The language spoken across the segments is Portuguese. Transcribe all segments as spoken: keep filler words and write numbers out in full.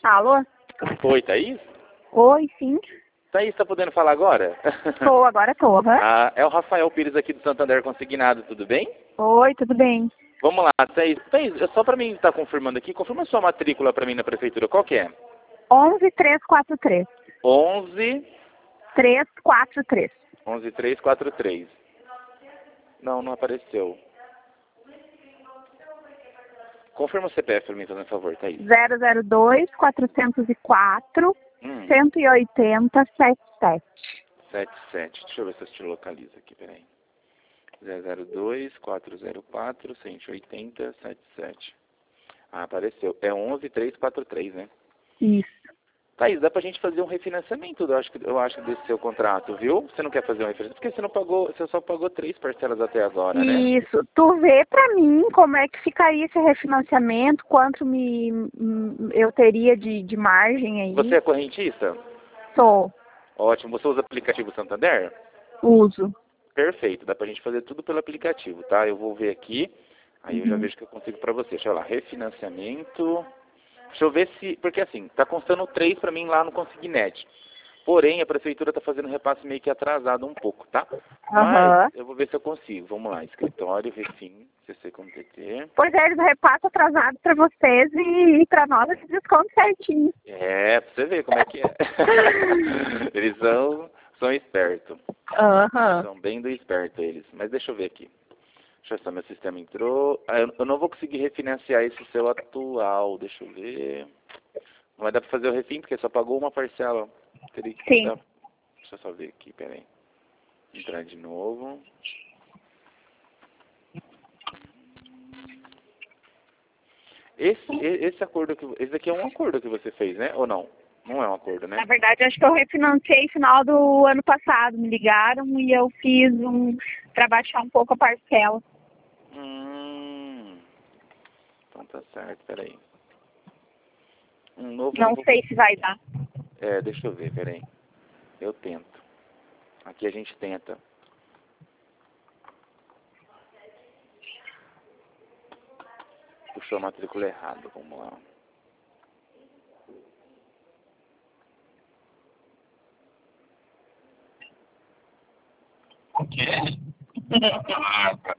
Alô? Oi, Thaís? Oi, sim. Thaís, tá podendo falar agora? Tô, agora tô. Uhum. Ah, é o Rafael Pires aqui do Santander Consignado, tudo bem? Oi, tudo bem? Vamos lá, Thaís. Thaís, é só pra mim estar confirmando aqui, confirma sua matrícula pra mim na prefeitura, qual que é? onze três quatro três. onze, três quatro três. onze três quatro três. Não, não apareceu. Confirma o C P F pra mim, fazendo favor, Thaís. zero zero dois quatrocentos e quatro Hum, cento e oitenta setenta e sete. sete sete. Deixa eu ver se eu te localizo aqui, peraí. zero zero dois quatro zero quatro cento e oitenta setenta e sete. Ah, apareceu. É onze três quatro três, né? Isso. Thaís, dá pra gente fazer um refinanciamento, eu acho, que, eu acho, desse seu contrato, viu? Você não quer fazer um refinanciamento? Porque você não pagou, você só pagou três parcelas até agora, né? Isso. Tu vê pra mim como é que ficaria esse refinanciamento, quanto me, hum, eu teria de, de margem aí. Você é correntista? Sou. Ótimo. Você usa aplicativo Santander? Uso. Perfeito. Dá pra gente fazer tudo pelo aplicativo, tá? Eu vou ver aqui, aí eu já Uhum. vejo o que eu consigo pra você. Deixa eu lá, refinanciamento. Deixa eu ver se... Porque assim, tá constando três pra mim lá no Consignet. Porém, a prefeitura tá fazendo repasse meio que atrasado um pouco, tá? Mas Aham. eu vou ver se eu consigo. Vamos lá, escritório, refim, C C com T T. Pois é, eles repassam atrasado pra vocês e, e pra nós eles descontam certinho. É, pra você ver como é que é. Eles são, são espertos. Aham. São bem do esperto eles. Mas deixa eu ver aqui. Deixa eu ver se meu sistema entrou. Ah, eu, eu não vou conseguir refinanciar esse seu atual. Deixa eu ver. Não vai dar pra fazer o refim, porque só pagou uma parcela. Teria que Sim. dar. Deixa eu só ver aqui, peraí. Entrar de novo. Esse, e- esse acordo que. Esse aqui é um acordo que você fez, né? Ou não? Não é um acordo, né? Na verdade, acho que eu refinanciei no final do ano passado. Me ligaram e eu fiz um para baixar um pouco a parcela. Hum. Então tá certo, peraí. Um novo eu não Não vou. sei se vai dar. É, deixa eu ver, peraí. Eu tento. Aqui a gente tenta. Puxou a matrícula errada, vamos lá. O quê? Ah, tá.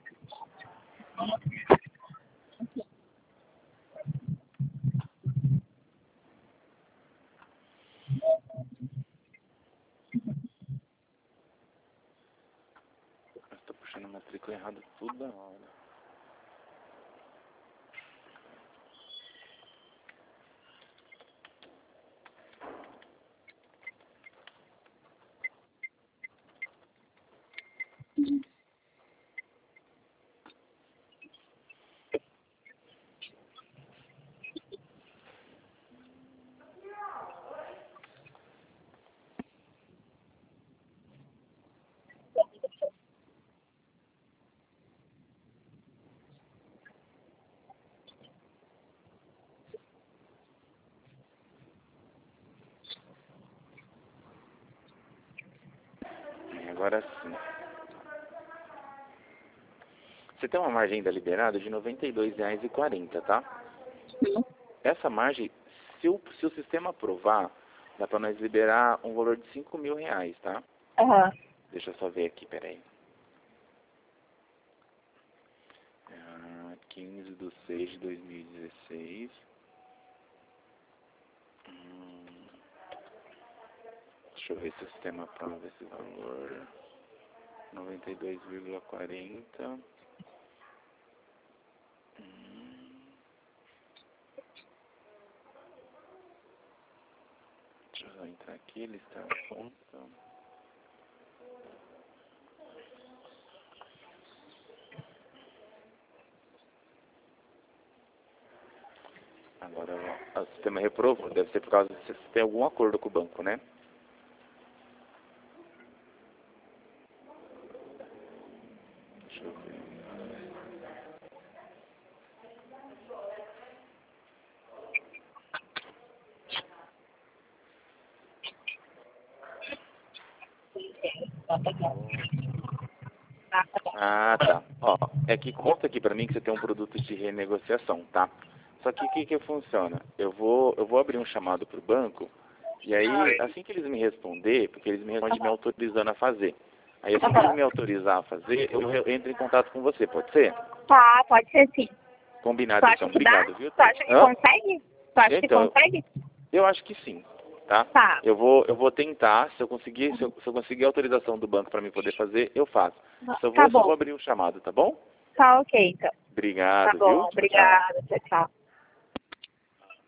Estou puxando a matrícula errada toda hora. É, agora sim. Você tem uma margem ainda liberada de noventa e dois reais e quarenta centavos, tá? Essa margem, se o, se o sistema aprovar, dá para nós liberar um valor de cinco mil reais, tá? Aham. Deixa eu só ver aqui, peraí. Ah, quinze de seis de dois mil e dezesseis. Hum, deixa eu ver se o sistema aprova esse valor. noventa e dois vírgula quarenta. Hum, deixa eu só entrar aqui, listar a conta. Agora, o sistema reprovou. Deve ser por causa de você tem algum acordo com o banco, né? Deixa eu ver. Ah, tá. Ó, é que conta aqui pra mim que você tem um produto de renegociação, tá? Só que o que, que funciona? Eu vou, eu vou abrir um chamado para o banco, e aí, assim que eles me responder, porque eles me respondem me autorizando a fazer. Aí, assim que eles me autorizar a fazer, eu, eu entro em contato com você, pode ser? Tá, pode ser sim. Combinado, Tu acha então. que Obrigado, dá? viu? Tu acha que Hã? consegue? Tu acha Então, que consegue? Eu acho que sim, tá? Tá. Eu vou, eu vou tentar, se eu conseguir, se eu, se eu conseguir a autorização do banco para mim poder fazer, eu faço. Só vou, Tá só vou bom. abrir um chamado, tá bom? Tá ok, então. Obrigado, Tá viu? bom, Tchau, tchau. obrigada. Tchau, tchau.